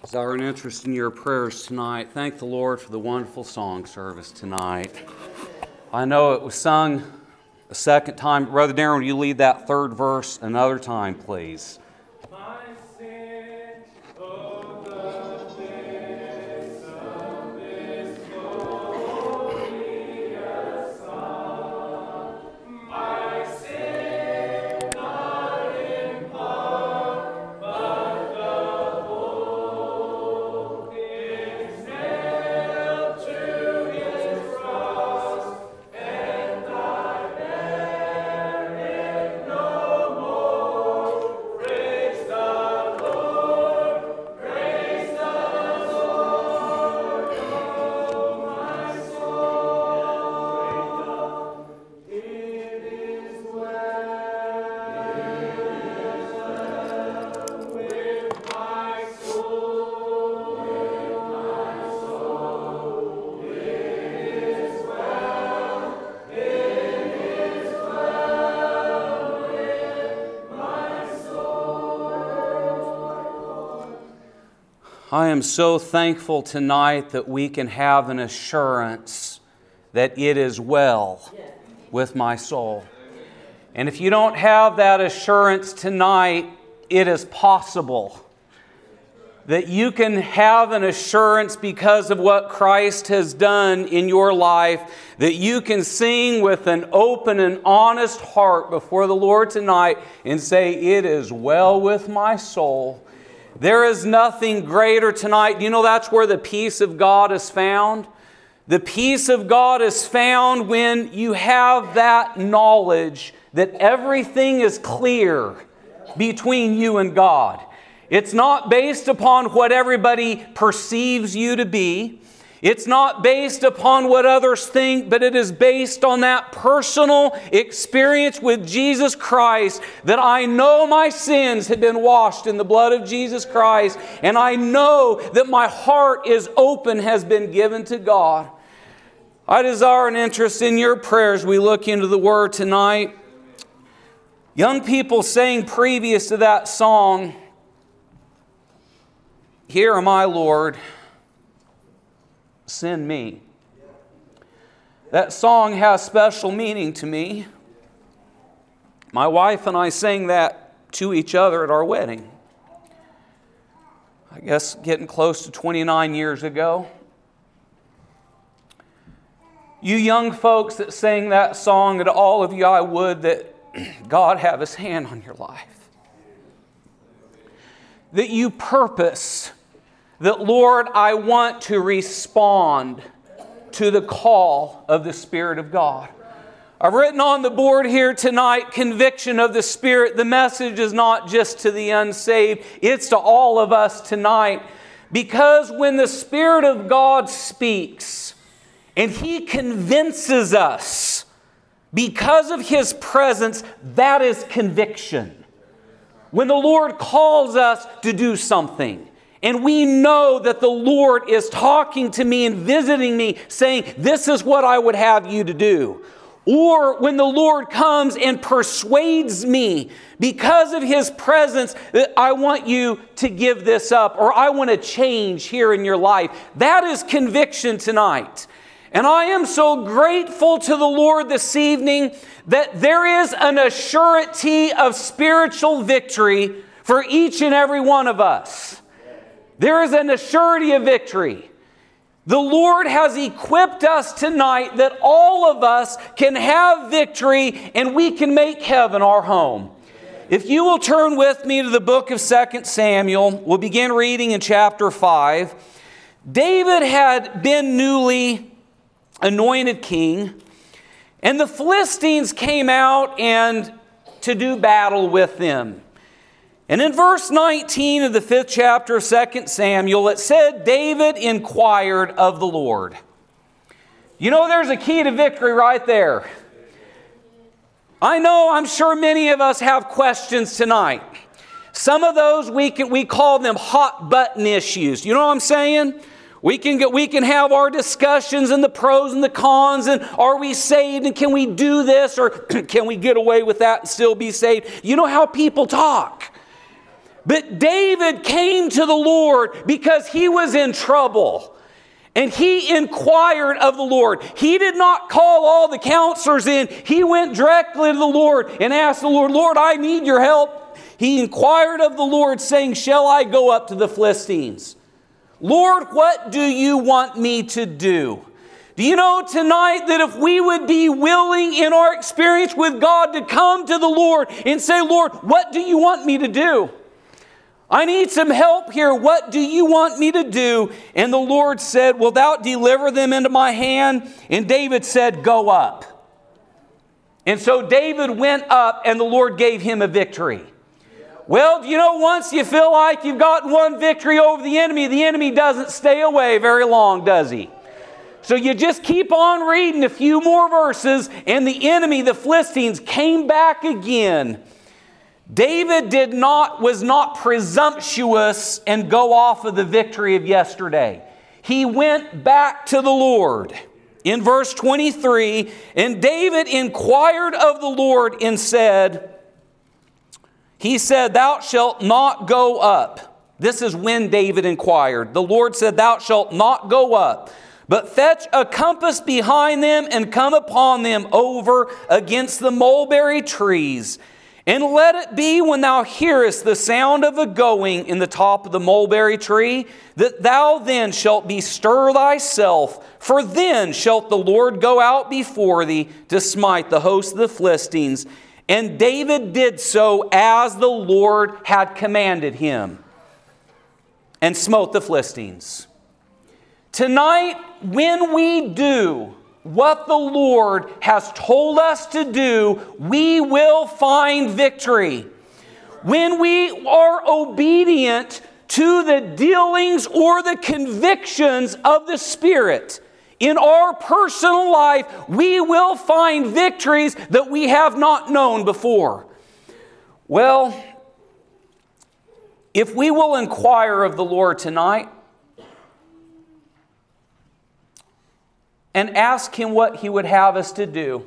Desire and interest in your prayers tonight. Thank the Lord for the wonderful song service tonight. I know it was sung a second time. Brother Darren, will you lead that third verse another time, please? I am so thankful tonight that we can have an assurance that it is well with my soul. And if you don't have that assurance tonight, it is possible that you can have an assurance because of what Christ has done in your life, that you can sing with an open and honest heart before the Lord tonight and say, "It is well with my soul." There is nothing greater tonight. Do you know that's where the peace of God is found? The peace of God is found when you have that knowledge that everything is clear between you and God. It's not based upon what everybody perceives you to be. It's not based upon what others think, but it is based on that personal experience with Jesus Christ, that I know my sins have been washed in the blood of Jesus Christ, and I know that my heart is open, has been given to God. I desire an interest in your prayers. We look into the Word tonight. Young people sang previous to that song, "Here am I, Lord, send me." That song has special meaning to me. My wife and I sang that to each other at our wedding. I guess getting close to 29 years ago. You young folks that sang that song, and all of you, I would that God have His hand on your life. That you purpose that, Lord, I want to respond to the call of the Spirit of God. I've written on the board here tonight, conviction of the Spirit. The message is not just to the unsaved, it's to all of us tonight. Because when the Spirit of God speaks and He convinces us because of His presence, that is conviction. When the Lord calls us to do something, and we know that the Lord is talking to me and visiting me, saying, "This is what I would have you to do." Or when the Lord comes and persuades me because of His presence that I want you to give this up, or I want to change here in your life. That is conviction tonight. And I am so grateful to the Lord this evening that there is an assurity of spiritual victory for each and every one of us. There is an assurity of victory. The Lord has equipped us tonight that all of us can have victory and we can make heaven our home. If you will turn with me to the book of 2 Samuel, we'll begin reading in chapter 5. David had been newly anointed king, and the Philistines came out and to do battle with them. And in verse 19 of the 5th chapter of 2 Samuel, it said, David inquired of the Lord. You know, there's a key to victory right there. I'm sure many of us have questions tonight. Some of those we call them hot button issues. You know what I'm saying? We can have our discussions and the pros and the cons, and are we saved, and can we do this, or can we get away with that and still be saved? You know how people talk. But David came to the Lord because he was in trouble. And he inquired of the Lord. He did not call all the counselors in. He went directly to the Lord and asked the Lord, Lord, I need your help. He inquired of the Lord, saying, shall I go up to the Philistines? Lord, what do you want me to do? Do you know tonight that if we would be willing in our experience with God to come to the Lord and say, Lord, what do you want me to do? I need some help here. What do you want me to do? And the Lord said, wilt thou deliver them into my hand? And David said, go up. And so David went up and the Lord gave him a victory. Well, you know, once you feel like you've gotten one victory over the enemy doesn't stay away very long, does he? So you just keep on reading a few more verses and the enemy, the Philistines, came back again. David was not presumptuous and go off of the victory of yesterday. He went back to the Lord. In verse 23, and David inquired of the Lord and said, he said, thou shalt not go up. This is when David inquired. The Lord said, thou shalt not go up, but fetch a compass behind them and come upon them over against the mulberry trees. And let it be when thou hearest the sound of a going in the top of the mulberry tree, that thou then shalt bestir thyself, for then shalt the Lord go out before thee to smite the host of the Philistines. And David did so as the Lord had commanded him, and smote the Philistines. Tonight, when we do what the Lord has told us to do, we will find victory. When we are obedient to the dealings or the convictions of the Spirit in our personal life, we will find victories that we have not known before. Well, if we will inquire of the Lord tonight, and ask Him what He would have us to do,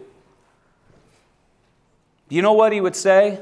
you know what He would say?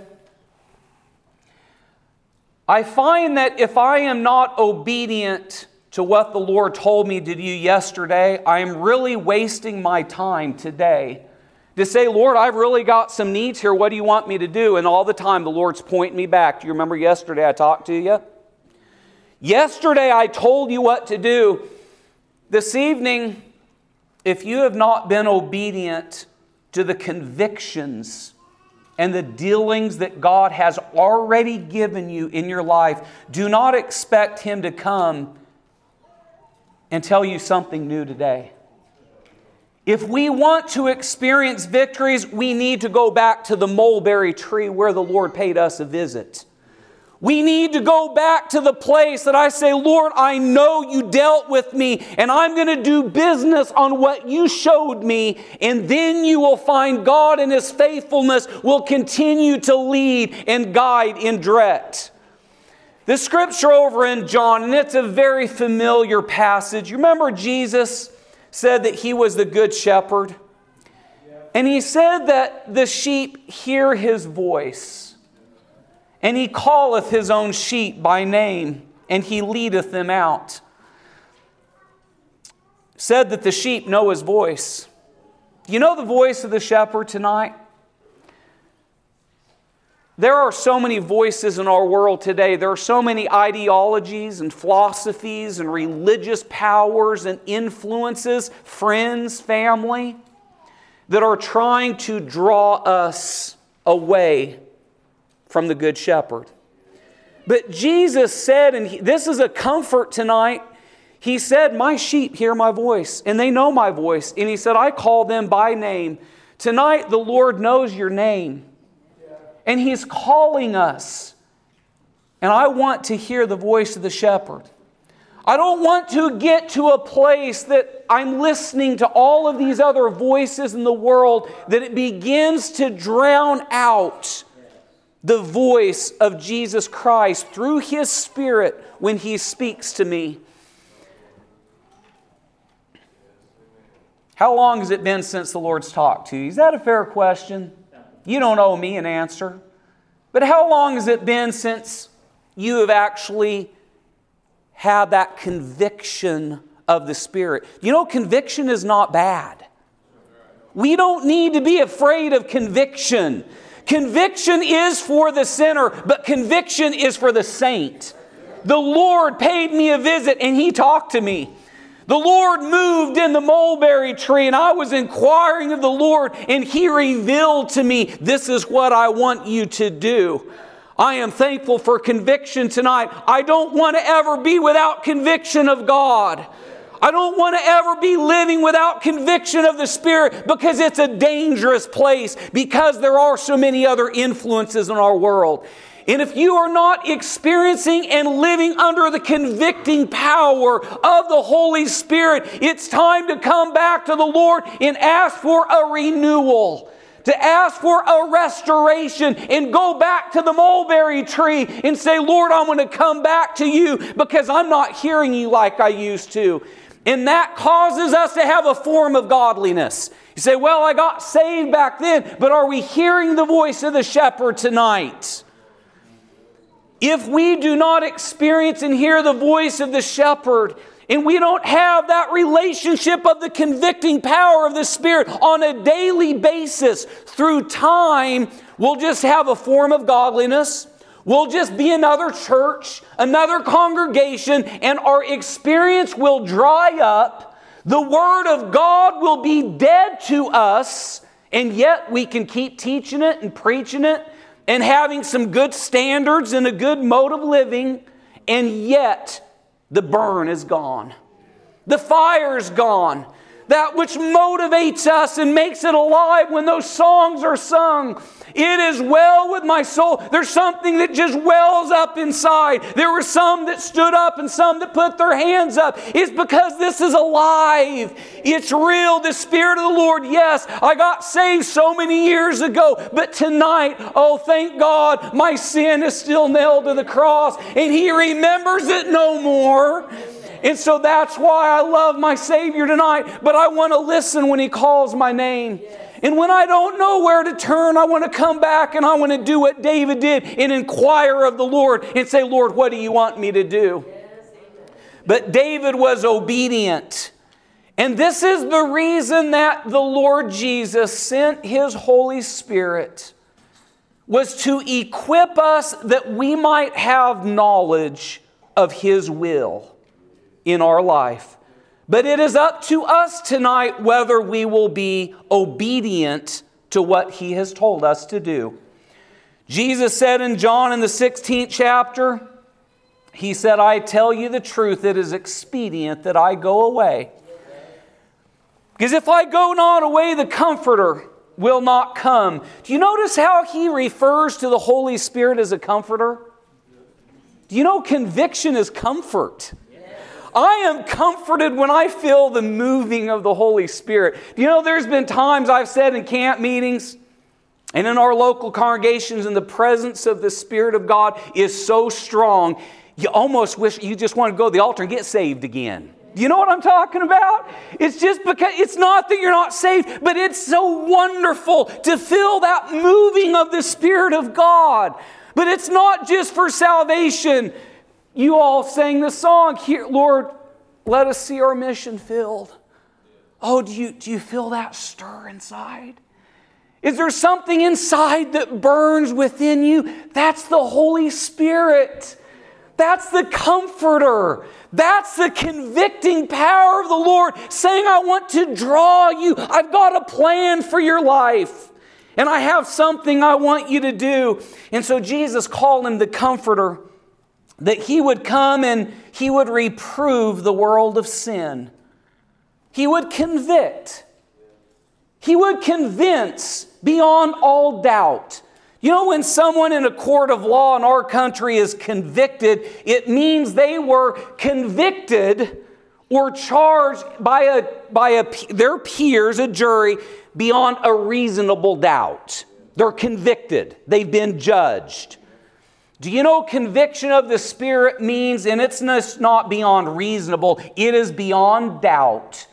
I find that if I am not obedient to what the Lord told me to do yesterday, I am really wasting my time today to say, Lord, I've really got some needs here. What do you want me to do? And all the time the Lord's pointing me back. Do you remember yesterday I talked to you? Yesterday I told you what to do. This evening, if you have not been obedient to the convictions and the dealings that God has already given you in your life, do not expect Him to come and tell you something new today. If we want to experience victories, we need to go back to the mulberry tree where the Lord paid us a visit. We need to go back to the place that I say, Lord, I know you dealt with me, and I'm going to do business on what you showed me, and then you will find God in His faithfulness will continue to lead and guide and direct. The scripture over in John, and it's a very familiar passage. You remember Jesus said that He was the good shepherd? And He said that the sheep hear His voice. And He calleth His own sheep by name, and He leadeth them out. Said that the sheep know His voice. You know the voice of the shepherd tonight? There are so many voices in our world today. There are so many ideologies and philosophies and religious powers and influences, friends, family, that are trying to draw us away from the Good Shepherd. But Jesus said, and this is a comfort tonight, He said, my sheep hear my voice, and they know my voice. And He said, I call them by name. Tonight, the Lord knows your name. And He's calling us. And I want to hear the voice of the shepherd. I don't want to get to a place that I'm listening to all of these other voices in the world, that it begins to drown out the voice of Jesus Christ through His Spirit when He speaks to me. How long has it been since the Lord's talked to you? Is that a fair question? You don't owe me an answer. But how long has it been since you have actually had that conviction of the Spirit. You know, conviction is not bad. We don't need to be afraid of conviction. Conviction is for the sinner, but conviction is for the saint. The Lord paid me a visit and He talked to me. The Lord moved in the mulberry tree and I was inquiring of the Lord and He revealed to me, this is what I want you to do. I am thankful for conviction tonight. I don't want to ever be without conviction of God. I don't want to ever be living without conviction of the Spirit, because it's a dangerous place, because there are so many other influences in our world. And if you are not experiencing and living under the convicting power of the Holy Spirit, it's time to come back to the Lord and ask for a renewal, to ask for a restoration, and go back to the mulberry tree and say, Lord, I want to come back to you because I'm not hearing you like I used to. And that causes us to have a form of godliness. You say, well, I got saved back then, but are we hearing the voice of the shepherd tonight? If we do not experience and hear the voice of the shepherd, and we don't have that relationship of the convicting power of the Spirit on a daily basis, through time, we'll just have a form of godliness. We'll just be another church, another congregation, and our experience will dry up. The Word of God will be dead to us, and yet we can keep teaching it and preaching it and having some good standards and a good mode of living, and yet the burn is gone. The fire is gone. That which motivates us and makes it alive when those songs are sung. It is well with my soul. There's something that just wells up inside. There were some that stood up and some that put their hands up. It's because this is alive. It's real. The Spirit of the Lord, yes, I got saved so many years ago, but tonight, oh, thank God, my sin is still nailed to the cross and He remembers it no more. And so that's why I love my Savior tonight. But I want to listen when He calls my name. And when I don't know where to turn, I want to come back and I want to do what David did and inquire of the Lord and say, Lord, what do you want me to do? But David was obedient. And this is the reason that the Lord Jesus sent His Holy Spirit, was to equip us that we might have knowledge of His will in our life. But it is up to us tonight whether we will be obedient to what He has told us to do. Jesus said in John in the 16th chapter, He said, I tell you the truth, it is expedient that I go away. Because if I go not away, the Comforter will not come. Do you notice how He refers to the Holy Spirit as a comforter? Do you know conviction is comfort? I am comforted when I feel the moving of the Holy Spirit. Do you know there's been times I've said in camp meetings and in our local congregations, and the presence of the Spirit of God is so strong, you almost wish you just want to go to the altar and get saved again. Do you know what I'm talking about? It's just because it's not that you're not saved, but it's so wonderful to feel that moving of the Spirit of God. But it's not just for salvation. You all sang the song, here, Lord, let us see our mission filled. Oh, do you feel that stir inside? Is there something inside that burns within you? That's the Holy Spirit. That's the Comforter. That's the convicting power of the Lord saying, I want to draw you. I've got a plan for your life. And I have something I want you to do. And so Jesus called Him the Comforter, that He would come and He would reprove the world of sin. He would convict. He would convince beyond all doubt. You know, when someone in a court of law in our country is convicted, it means they were convicted or charged by their peers, a jury, beyond a reasonable doubt. They're convicted. They've been judged. Do you know conviction of the Spirit means, and it's not beyond reasonable, it is beyond doubt.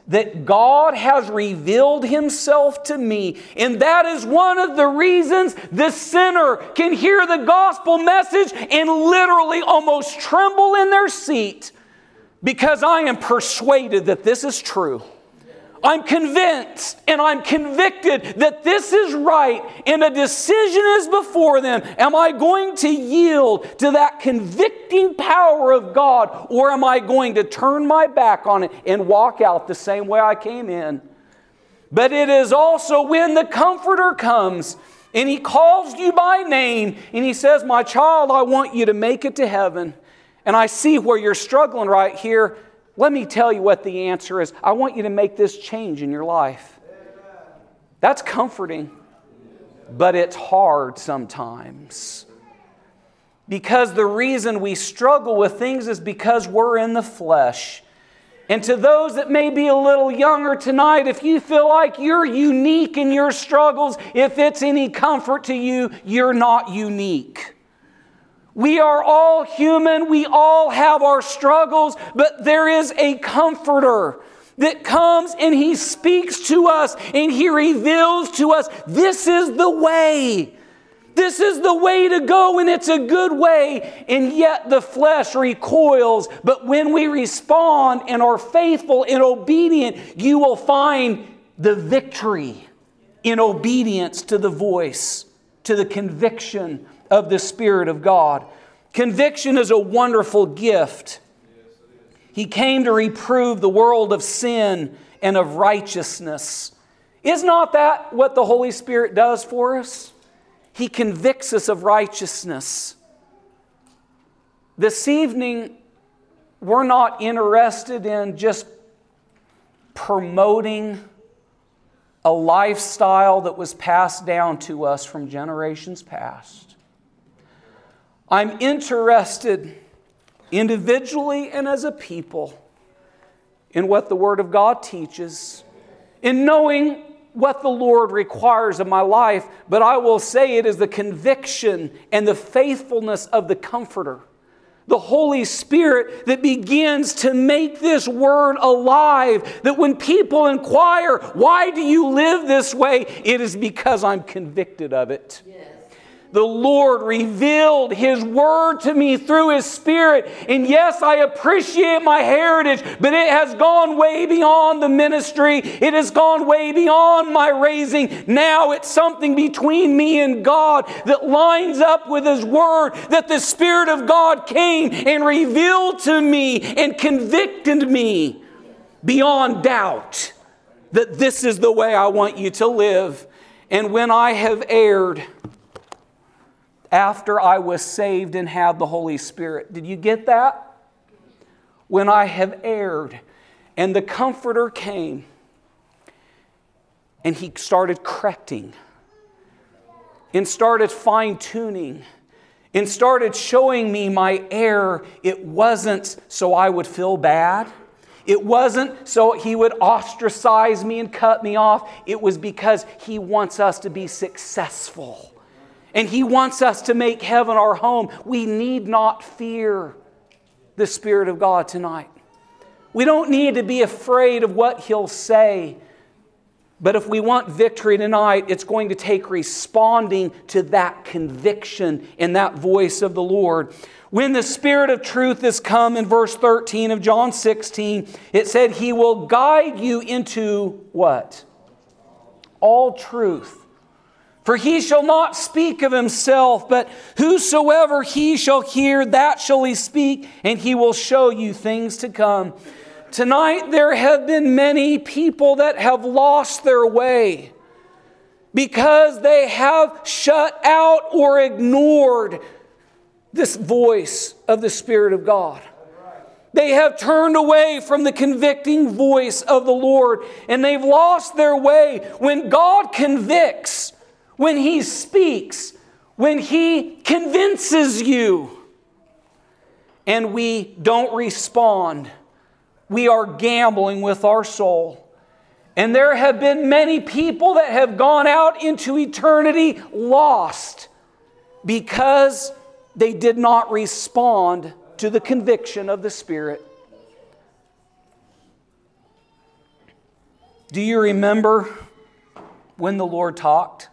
that God has revealed Himself to me. And that is one of the reasons the sinner can hear the gospel message and literally almost tremble in their seat, because I am persuaded that this is true. I'm convinced and I'm convicted that this is right, and a decision is before them. Am I going to yield to that convicting power of God, or am I going to turn my back on it and walk out the same way I came in? But it is also when the Comforter comes and He calls you by name and He says, my child, I want you to make it to heaven. And I see where you're struggling right here. Let me tell you what the answer is. I want you to make this change in your life. That's comforting, but it's hard sometimes. Because the reason we struggle with things is because we're in the flesh. And to those that may be a little younger tonight, if you feel like you're unique in your struggles, if it's any comfort to you, you're not unique. We are all human. We all have our struggles, but there is a Comforter that comes and He speaks to us and He reveals to us, this is the way. This is the way to go, and it's a good way. And yet the flesh recoils. But when we respond and are faithful and obedient, you will find the victory in obedience to the voice, to the conviction of the Spirit of God. Conviction is a wonderful gift. He came to reprove the world of sin and of righteousness. Is not that what the Holy Spirit does for us? He convicts us of righteousness. This evening, we're not interested in just promoting a lifestyle that was passed down to us from generations past. I'm interested individually and as a people in what the Word of God teaches, in knowing what the Lord requires of my life, but I will say it is the conviction and the faithfulness of the Comforter, the Holy Spirit, that begins to make this Word alive, that when people inquire, why do you live this way? It is because I'm convicted of it. Yes. The Lord revealed His Word to me through His Spirit. And yes, I appreciate my heritage, but it has gone way beyond the ministry. It has gone way beyond my raising. Now it's something between me and God that lines up with His Word, that the Spirit of God came and revealed to me and convicted me beyond doubt that this is the way I want you to live. And when I have erred, after I was saved and had the Holy Spirit. Did you get that? When I have erred and the Comforter came and He started correcting and started fine-tuning and started showing me my error, it wasn't so I would feel bad. It wasn't so He would ostracize me and cut me off. It was because He wants us to be successful. And He wants us to make heaven our home. We need not fear the Spirit of God tonight. We don't need to be afraid of what He'll say. But if we want victory tonight, it's going to take responding to that conviction and that voice of the Lord. When the Spirit of truth has come, in verse 13 of John 16, it said, He will guide you into what? All truth. For He shall not speak of Himself, but whosoever He shall hear, that shall He speak, and He will show you things to come. Tonight there have been many people that have lost their way because they have shut out or ignored this voice of the Spirit of God. They have turned away from the convicting voice of the Lord, and they've lost their way. When God convicts, when He speaks, when He convinces you, and we don't respond, we are gambling with our soul. And there have been many people that have gone out into eternity lost because they did not respond to the conviction of the Spirit. Do you remember when the Lord talked?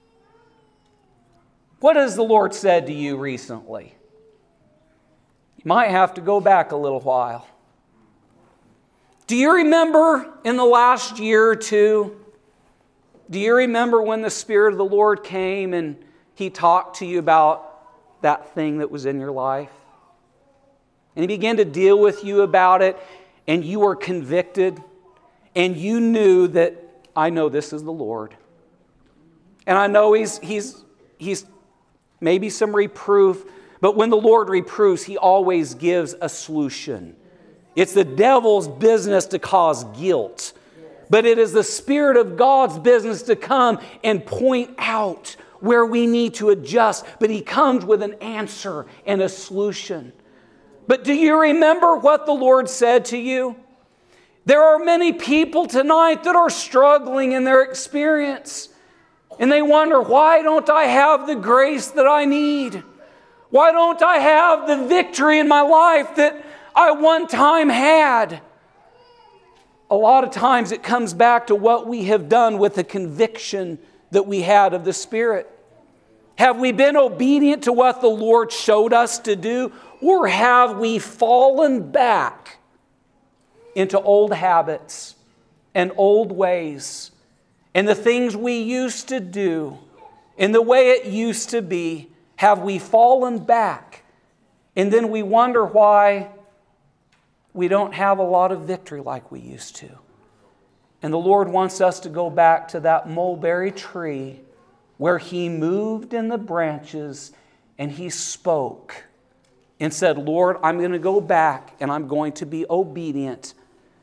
What has the Lord said to you recently? You might have to go back a little while. Do you remember in the last year or two? Do you remember when the Spirit of the Lord came and He talked to you about that thing that was in your life? And He began to deal with you about it, and you were convicted, and you knew that, I know this is the Lord. And I know He's maybe some reproof, but when the Lord reproves, He always gives a solution. It's the devil's business to cause guilt, but it is the Spirit of God's business to come and point out where we need to adjust. But He comes with an answer and a solution. But do you remember what the Lord said to you? There are many people tonight that are struggling in their experience. And they wonder, why don't I have the grace that I need? Why don't I have the victory in my life that I one time had? A lot of times it comes back to what we have done with the conviction that we had of the Spirit. Have we been obedient to what the Lord showed us to do? Or have we fallen back into old habits and old ways and the things we used to do and the way it used to be? Have we fallen back? And then we wonder why we don't have a lot of victory like we used to. And the Lord wants us to go back to that mulberry tree where He moved in the branches and He spoke and said, Lord, I'm going to go back and I'm going to be obedient.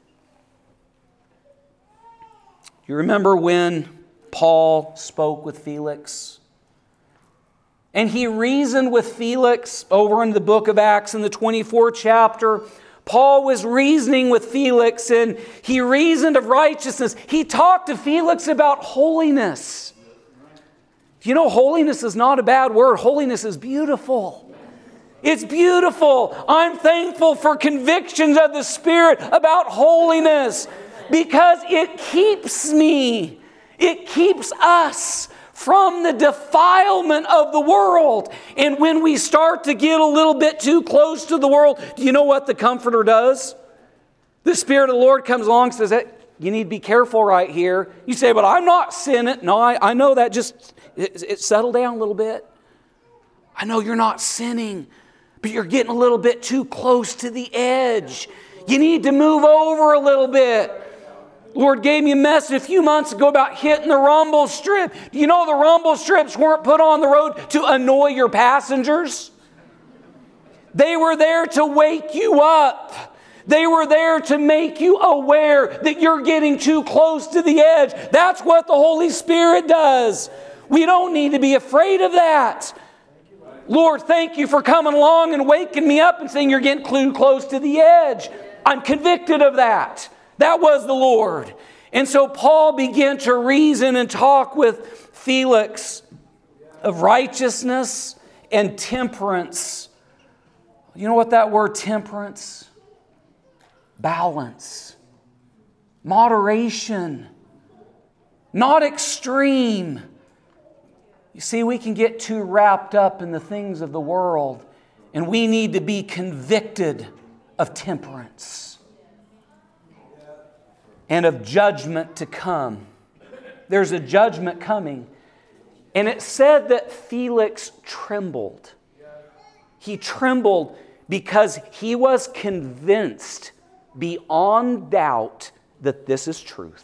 You remember when Paul spoke with Felix? And he reasoned with Felix over in the book of Acts in the 24th chapter. Paul was reasoning with Felix and he reasoned of righteousness. He talked to Felix about holiness. You know, holiness is not a bad word. Holiness is beautiful. It's beautiful. I'm thankful for convictions of the Spirit about holiness because it keeps me, it keeps us from the defilement of the world. And when we start to get a little bit too close to the world, do you know what the Comforter does? The Spirit of the Lord comes along and says, hey, you need to be careful right here. You say, but I'm not sinning. No, I know that. Just it settle down a little bit. I know you're not sinning, but you're getting a little bit too close to the edge. You need to move over a little bit. Lord gave me a message a few months ago about hitting the rumble strip. Do you know the rumble strips weren't put on the road to annoy your passengers? They were there to wake you up. They were there to make you aware that you're getting too close to the edge. That's what the Holy Spirit does. We don't need to be afraid of that. Lord, thank you for coming along and waking me up and saying you're getting too close to the edge. I'm convicted of that. That was the Lord. And so Paul began to reason and talk with Felix of righteousness and temperance. You know what that word temperance? Balance. Moderation. Not extreme. You see, we can get too wrapped up in the things of the world, and we need to be convicted of temperance and of judgment to come. There's a judgment coming. And it said that Felix trembled. He trembled because he was convinced beyond doubt that this is truth.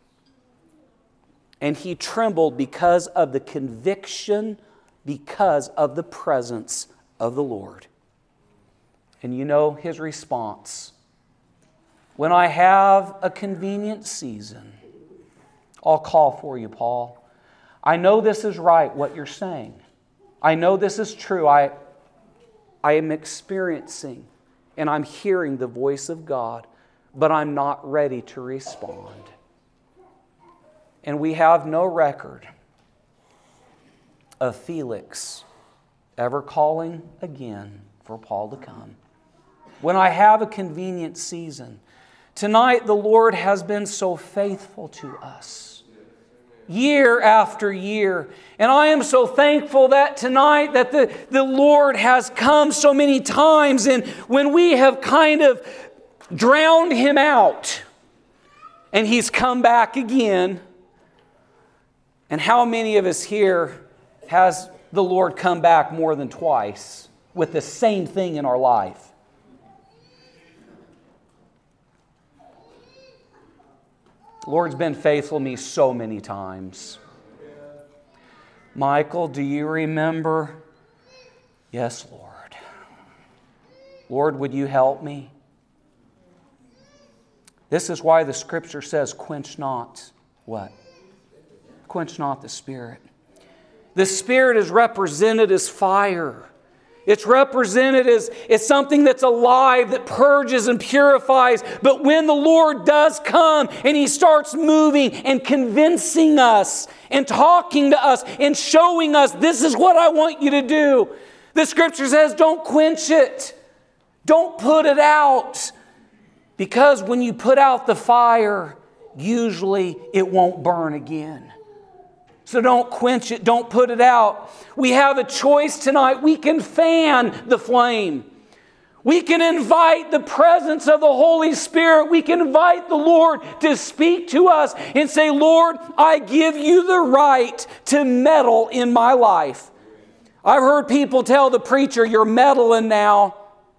And he trembled because of the conviction, because of the presence of the Lord. And you know his response. When I have a convenient season, I'll call for you, Paul. I know this is right, what you're saying. I know this is true. I am experiencing and I'm hearing the voice of God, but I'm not ready to respond. And we have no record of Felix ever calling again for Paul to come. When I have a convenient season. Tonight, the Lord has been so faithful to us, year after year. And I am so thankful that tonight that the Lord has come so many times, and when we have kind of drowned Him out, and He's come back again. And how many of us here has the Lord come back more than twice with the same thing in our life? The Lord's been faithful to me so many times. Michael, do you remember? Yes, Lord. Lord, would you help me? This is why the Scripture says, quench not what? Quench not the Spirit. The Spirit is represented as fire. It's represented as something that's alive, that purges and purifies. But when the Lord does come and He starts moving and convincing us and talking to us and showing us, this is what I want you to do, the Scripture says, don't quench it. Don't put it out. Because when you put out the fire, usually it won't burn again. So don't quench it. Don't put it out. We have a choice tonight. We can fan the flame. We can invite the presence of the Holy Spirit. We can invite the Lord to speak to us and say, Lord, I give you the right to meddle in my life. I've heard people tell the preacher, you're meddling now.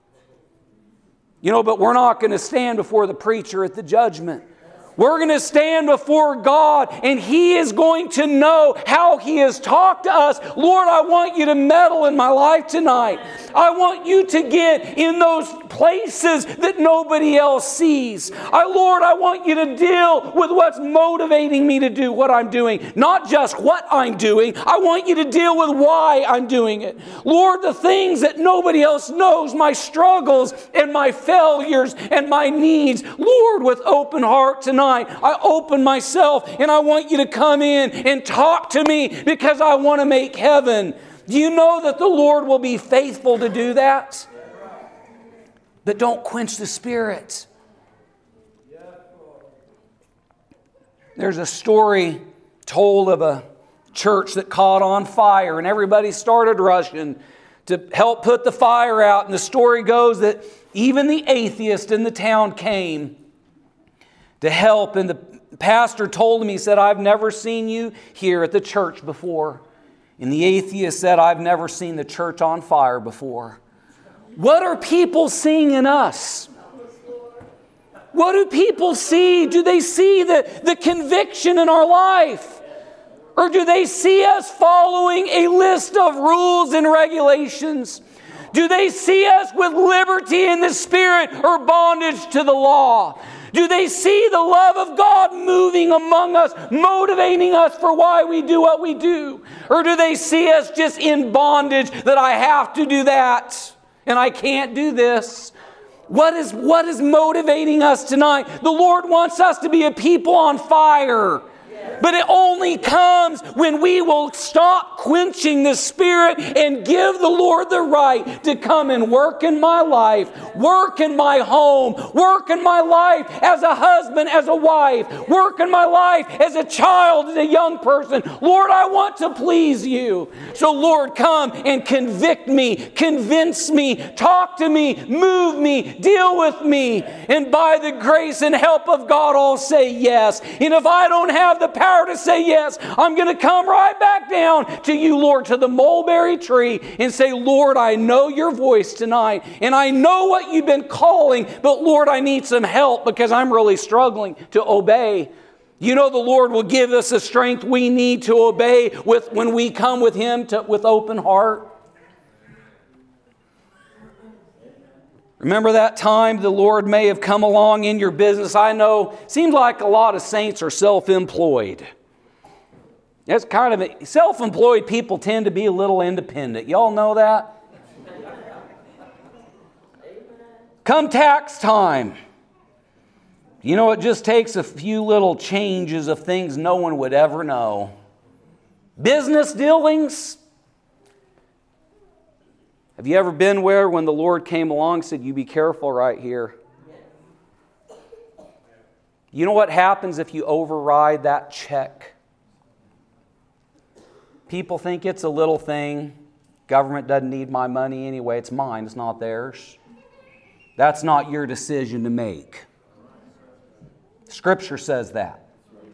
But we're not going to stand before the preacher at the judgment. We're going to stand before God, and He is going to know how He has talked to us. Lord, I want you to meddle in my life tonight. I want you to get in those places that nobody else sees. Lord, I want you to deal with what's motivating me to do what I'm doing. Not just what I'm doing. I want you to deal with why I'm doing it. Lord, the things that nobody else knows, my struggles and my failures and my needs. Lord, with open heart tonight, I open myself and I want you to come in and talk to me because I want to make heaven. Do you know that the Lord will be faithful to do that? But don't quench the Spirit. There's a story told of a church that caught on fire and everybody started rushing to help put the fire out. And the story goes that even the atheist in the town came to help. And the pastor told him, he said, I've never seen you here at the church before. And the atheist said, I've never seen the church on fire before. What are people seeing in us? What do people see? Do they see the conviction in our life? Or do they see us following a list of rules and regulations? Do they see us with liberty in the Spirit or bondage to the law? Do they see the love of God moving among us, motivating us for why we do what we do? Or do they see us just in bondage that I have to do that and I can't do this? What is motivating us tonight? The Lord wants us to be a people on fire. But it only comes when we will stop quenching the Spirit and give the Lord the right to come and work in my life, work in my home, work in my life as a husband, as a wife, work in my life as a child, as a young person. Lord, I want to please you. So Lord, come and convict me, convince me, talk to me, move me, deal with me. And by the grace and help of God, I'll say yes. And if I don't have the power to say yes, I'm going to come right back down to you, Lord, to the mulberry tree and say, Lord, I know your voice tonight and I know what you've been calling, but Lord, I need some help because I'm really struggling to obey. You know, the Lord will give us the strength we need to obey when we come with Him with open heart. Remember that time the Lord may have come along in your business? I know, seems like a lot of saints are self-employed. That's kind of self-employed people tend to be a little independent. Y'all know that? Come tax time. You know, it just takes a few little changes of things no one would ever know. Business dealings. Have you ever been where when the Lord came along and said, you be careful right here? You know what happens if you override that check? People think it's a little thing. Government doesn't need my money anyway. It's mine. It's not theirs. That's not your decision to make. Scripture says that.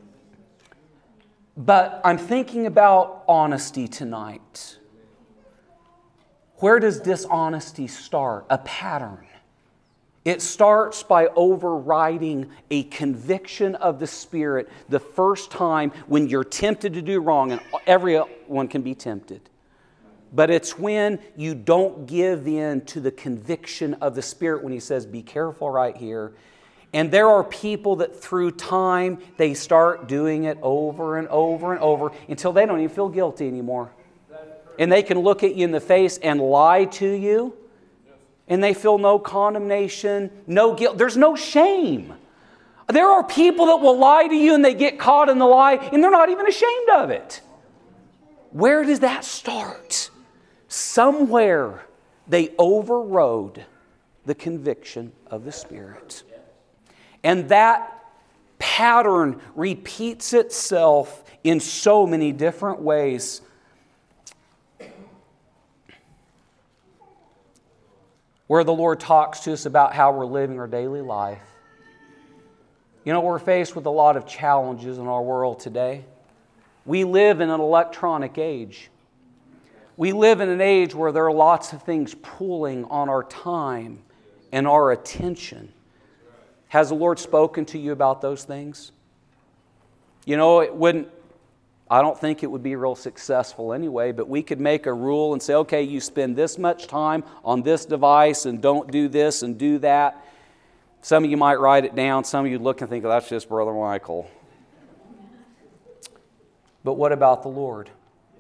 But I'm thinking about honesty tonight. Where does dishonesty start? A pattern. It starts by overriding a conviction of the Spirit the first time when you're tempted to do wrong, and everyone can be tempted. But it's when you don't give in to the conviction of the Spirit when He says, be careful right here. And there are people that through time, they start doing it over and over and over until they don't even feel guilty anymore. And they can look at you in the face and lie to you. And they feel no condemnation, no guilt. There's no shame. There are people that will lie to you and they get caught in the lie and they're not even ashamed of it. Where does that start? Somewhere they overrode the conviction of the Spirit. And that pattern repeats itself in so many different ways. Where the Lord talks to us about how we're living our daily life. You know, we're faced with a lot of challenges in our world today. We live in an electronic age. We live in an age where there are lots of things pulling on our time and our attention. Has the Lord spoken to you about those things? You know, I don't think it would be real successful anyway, but we could make a rule and say, okay, you spend this much time on this device and don't do this and do that. Some of you might write it down. Some of you look and think, oh, that's just Brother Michael. But what about the Lord?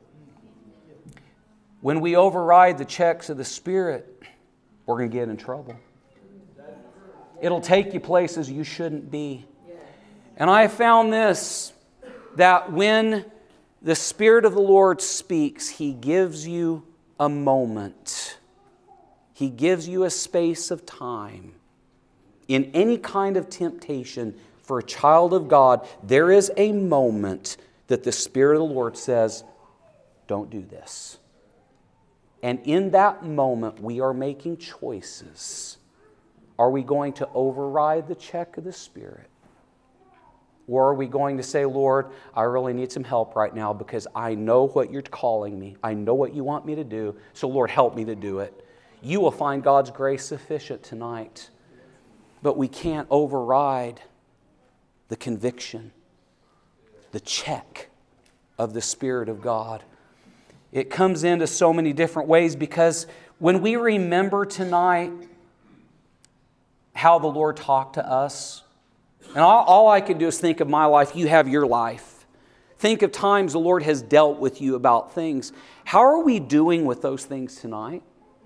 When we override the checks of the Spirit, we're going to get in trouble. It'll take you places you shouldn't be. And I have found this, that when the Spirit of the Lord speaks, He gives you a moment. He gives you a space of time. In any kind of temptation for a child of God, there is a moment that the Spirit of the Lord says, don't do this. And in that moment, we are making choices. Are we going to override the check of the Spirit? Or are we going to say, Lord, I really need some help right now because I know what you're calling me. I know what you want me to do. So, Lord, help me to do it. You will find God's grace sufficient tonight. But we can't override the conviction, the check of the Spirit of God. It comes into so many different ways because when we remember tonight how the Lord talked to us, and all I can do is think of my life. You have your life. Think of times the Lord has dealt with you about things. How are we doing with those things tonight?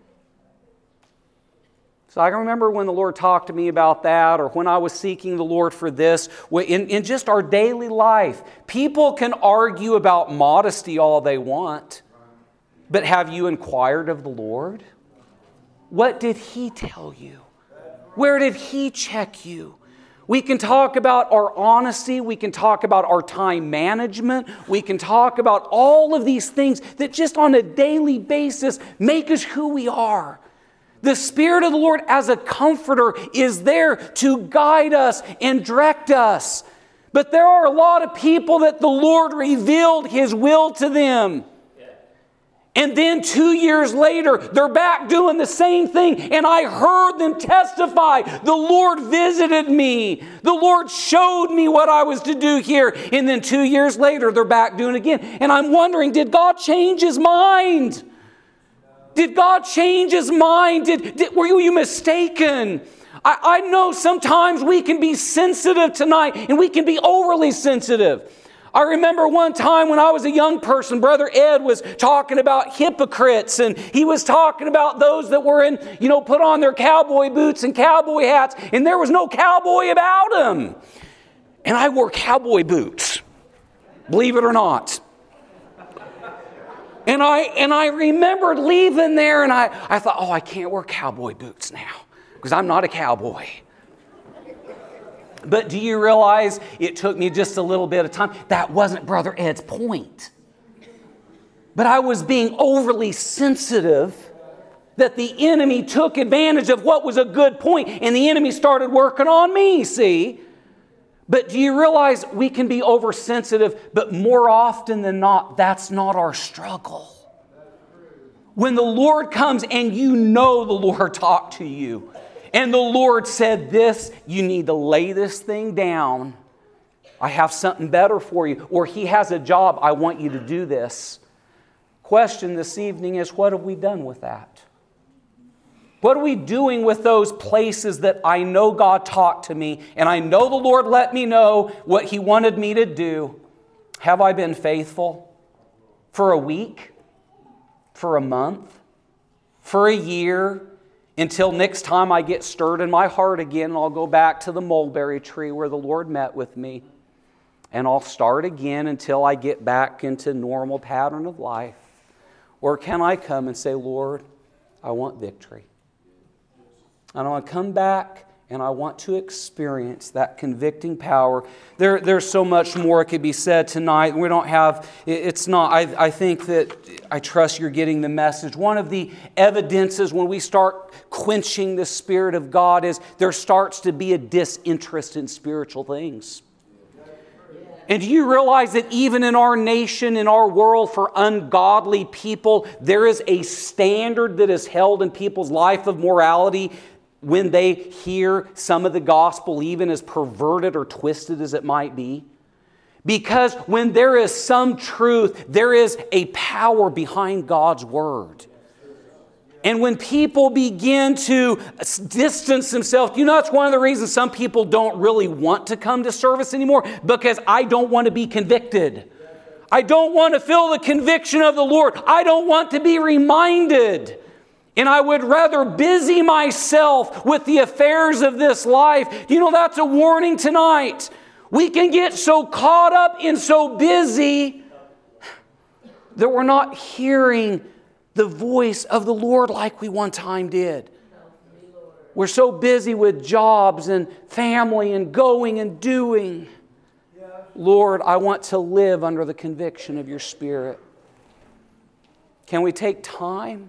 So I can remember when the Lord talked to me about that, or when I was seeking the Lord for this. In just our daily life, people can argue about modesty all they want. But have you inquired of the Lord? What did He tell you? Where did He check you? We can talk about our honesty. We can talk about our time management. We can talk about all of these things that just on a daily basis make us who we are. The Spirit of the Lord as a comforter is there to guide us and direct us. But there are a lot of people that the Lord revealed His will to them. And then 2 years later, they're back doing the same thing. And I heard them testify, the Lord visited me. The Lord showed me what I was to do here. And then 2 years later, they're back doing it again. And I'm wondering, did God change His mind? Did God change His mind? Were you mistaken? I know sometimes we can be sensitive tonight, and we can be overly sensitive. I remember one time when I was a young person, Brother Ed was talking about hypocrites, and he was talking about those that were put on their cowboy boots and cowboy hats, and there was no cowboy about them. And I wore cowboy boots, believe it or not. And I remembered leaving there, and I thought, I can't wear cowboy boots now because I'm not a cowboy. But do you realize it took me just a little bit of time? That wasn't Brother Ed's point. But I was being overly sensitive that the enemy took advantage of what was a good point, and the enemy started working on me, see? But do you realize we can be oversensitive, but more often than not, that's not our struggle. When the Lord comes and you know the Lord talked to you, and the Lord said this, you need to lay this thing down. I have something better for you. Or He has a job, I want you to do this. Question this evening is, what have we done with that? What are we doing with those places that I know God talked to me, and I know the Lord let me know what He wanted me to do? Have I been faithful? For a week? For a month? For a year? Until next time I get stirred in my heart again, and I'll go back to the mulberry tree where the Lord met with me. And I'll start again until I get back into normal pattern of life. Or can I come and say, Lord, I want victory. And I want to come back and I want to experience that convicting power. There's so much more that could be said tonight. We don't have, it's not, I think that, I trust you're getting the message. One of the evidences when we start quenching the Spirit of God is there starts to be a disinterest in spiritual things. And do you realize that even in our nation, in our world, for ungodly people, there is a standard that is held in people's life of morality when they hear some of the gospel, even as perverted or twisted as it might be? Because when there is some truth, there is a power behind God's Word. And when people begin to distance themselves, you know, that's one of the reasons some people don't really want to come to service anymore, because I don't want to be convicted. I don't want to feel the conviction of the Lord. I don't want to be reminded. And I would rather busy myself with the affairs of this life. You know, that's a warning tonight. We can get so caught up and so busy that we're not hearing the voice of the Lord like we one time did. We're so busy with jobs and family and going and doing. Lord, I want to live under the conviction of your Spirit. Can we take time?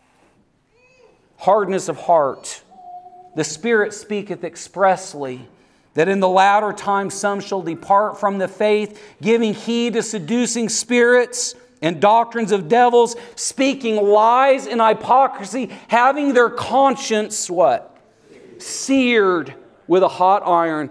Hardness of heart. The Spirit speaketh expressly that in the latter time some shall depart from the faith, giving heed to seducing spirits and doctrines of devils, speaking lies and hypocrisy, having their conscience, what? Seared with a hot iron.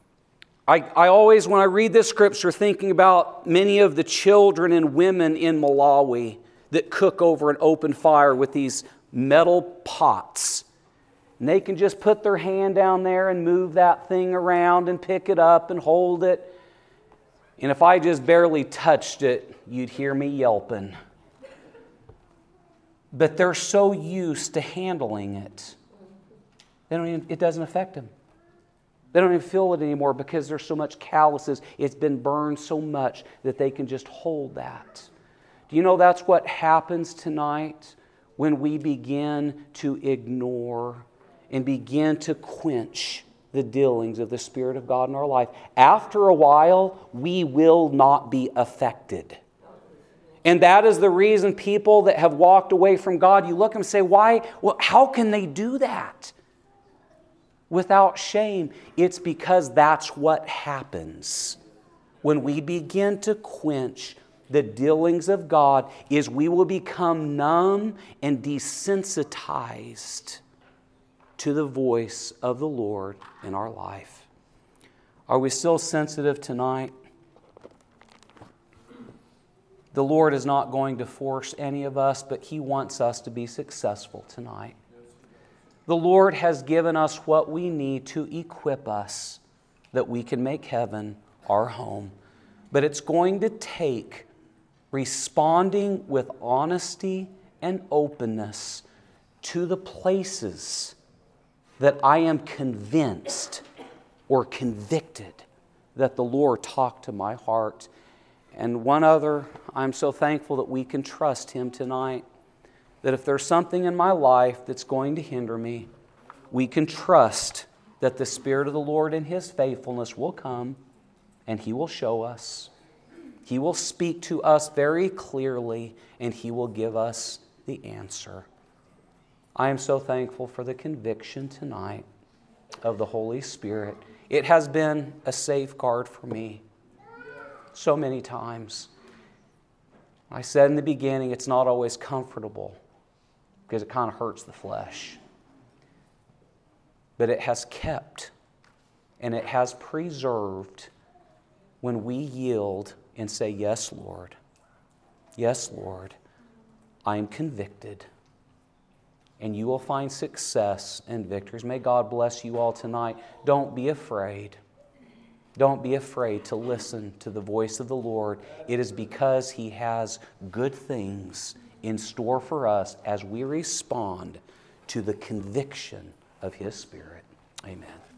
I always, when I read this scripture, thinking about many of the children and women in Malawi that cook over an open fire with these metal pots. And they can just put their hand down there and move that thing around and pick it up and hold it. And if I just barely touched it, you'd hear me yelping. But they're so used to handling it, it doesn't affect them. They don't even feel it anymore because there's so much calluses. It's been burned so much that they can just hold that. Do you know that's what happens tonight when we begin to ignore and begin to quench the dealings of the Spirit of God in our life? After a while, we will not be affected. And that is the reason people that have walked away from God, you look and say, why? Well, how can they do that? Without shame. It's because that's what happens when we begin to quench the dealings of God, is we will become numb and desensitized to the voice of the Lord in our life. Are we still sensitive tonight? The Lord is not going to force any of us, but He wants us to be successful tonight. The Lord has given us what we need to equip us that we can make heaven our home. But it's going to take responding with honesty and openness to the places that I am convinced or convicted that the Lord talked to my heart. And one other, I'm so thankful that we can trust Him tonight, that if there's something in my life that's going to hinder me, we can trust that the Spirit of the Lord in His faithfulness will come and He will show us. He will speak to us very clearly and He will give us the answer. I am so thankful for the conviction tonight of the Holy Spirit. It has been a safeguard for me so many times. I said in the beginning, it's not always comfortable because it kind of hurts the flesh. But it has kept and it has preserved when we yield and say, yes, Lord. Yes, Lord. I am convicted. And you will find success and victories. May God bless you all tonight. Don't be afraid. Don't be afraid to listen to the voice of the Lord. It is because He has good things in store for us as we respond to the conviction of His Spirit. Amen.